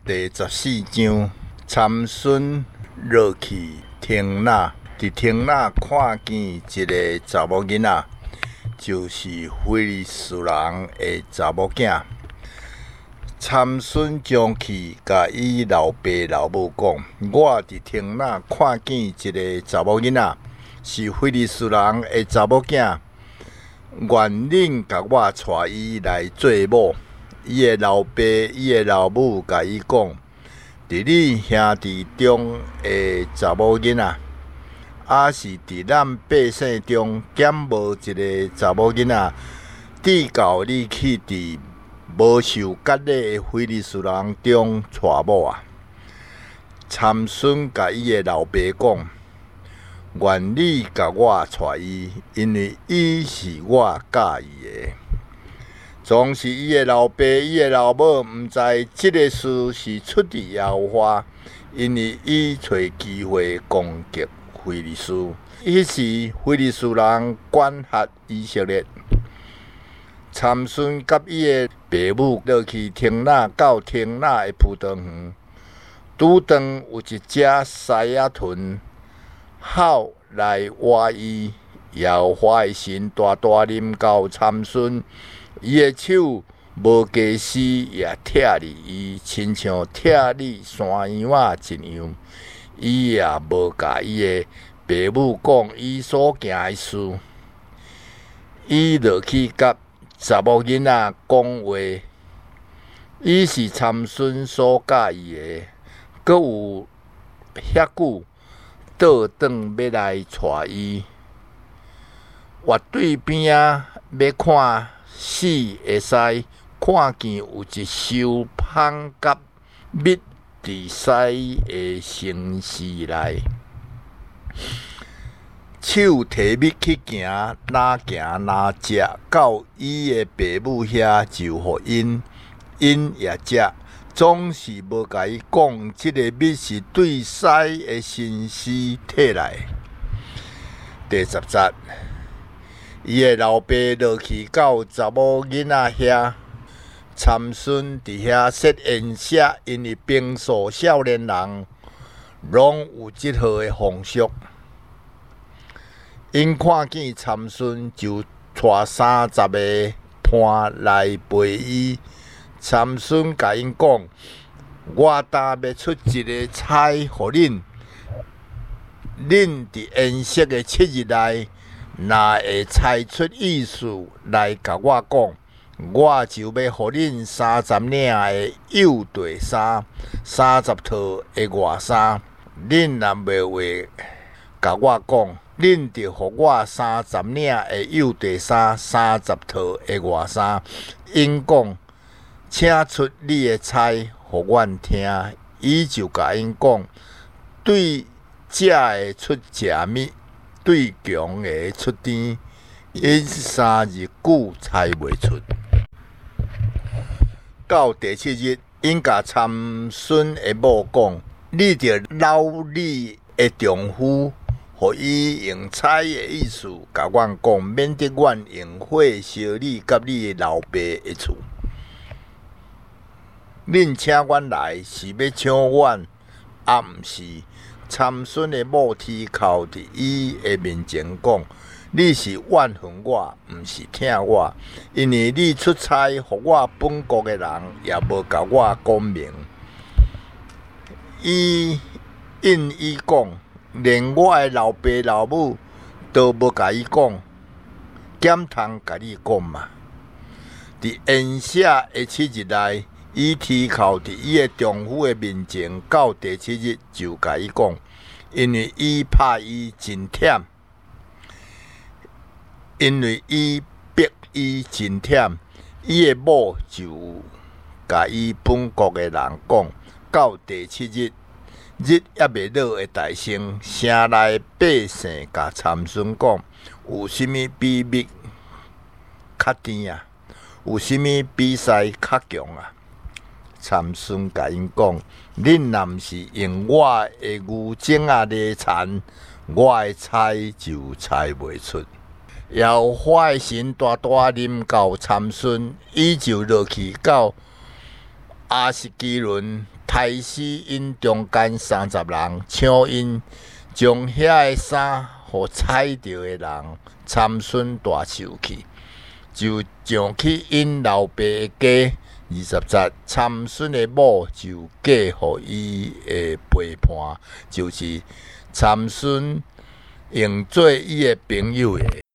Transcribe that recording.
第14章，参孙落去亭那，伫亭那看见一个查某囡仔，就是非利士人的查某囝。参孙将去甲伊老爸老母讲：我伫亭那看见一个查某囡仔，是非利士人的查某囝，愿恁甲我带伊来做某。伊的老爸、伊的老母甲伊讲：伫你兄弟中的查某囡仔，还是伫咱百姓中拣无一个查某囡仔，递到你去伫无受割礼的非利士人中娶某啊！参孙甲伊的老爸讲：愿你甲我带伊，因为伊是我喜伊的。总是伊的老爸、伊的老母毋知即个事是出自耶和华，因为伊找机会攻击非利士。迄时非利士人管辖以色列。参孙甲伊的爸母落去亭那，到亭那的葡萄园，拄当有一只狮仔豚吼来挖伊，耶和华的神大大临到参孙。伊的手无加丝，也拆哩伊，亲像拆哩山羊仔一样。伊也无甲伊的爸母讲伊所行的事。伊落去甲查某囡仔讲话，伊是参孙所喜伊的，阁有遐久倒转要来带伊。我对边啊要看。死会使看见有一艘芳甲密伫狮的城市内，手提密去行哪食，到伊的爸母遐就互因也食，总是无甲伊讲即个密是对狮的身尸摕来。第10节。伊的老爸落去到查某囡仔遐，参孙伫遐设宴席，因为平素少年人拢有即号的风俗。因看见参孙，就带30个伴来陪伊。参孙甲因讲：我今要出一个差互恁，恁伫宴席的7日内。若会猜出意思来甲我讲，我就要互恁30领的幼地衫，30套的外衫。恁若袂话甲我讲，恁就互我30领的幼地衫，30套的外衫。因讲，请出你的猜，互阮听。伊就甲因讲，对者的出食物。对强的出甜，因3日久猜袂出。到第7日，因甲参孙的某讲：你着留你的丈夫，互伊用猜的意思，甲阮讲，免得阮用火烧你甲你的老爸的厝。恁请阮来是要抢阮，也毋是。参孙的某剃头伫伊的面前讲：你是怨恨我，毋是疼我，因为你出差互我本国的人，也无甲我讲明。伊讲，连我的老爸老母都无甲伊讲，检通甲你讲嘛。伫宴席的7日内。伊剃头伫伊的丈夫的面前，到第7日就甲伊讲，因为伊拍伊真忝，因为伊逼伊真忝，伊的某就甲伊本国的人讲，到第7日，日还未落的大城，城内百姓甲参孙讲，有啥物比密较甜啊？有啥物比赛较强啊？参孙甲因讲：恁若毋是用我的牛精仔犁田，我的猜就猜袂出。耶和华的神大大临到参孙，伊就落去到阿斯基伦， 杀死因中间30人，抢因将遐个衫互踩着的人参孙大受气，就上去因老爸的家。20节，参孙的某就嫁互伊的陪伴，就是参孙用做伊的朋友的。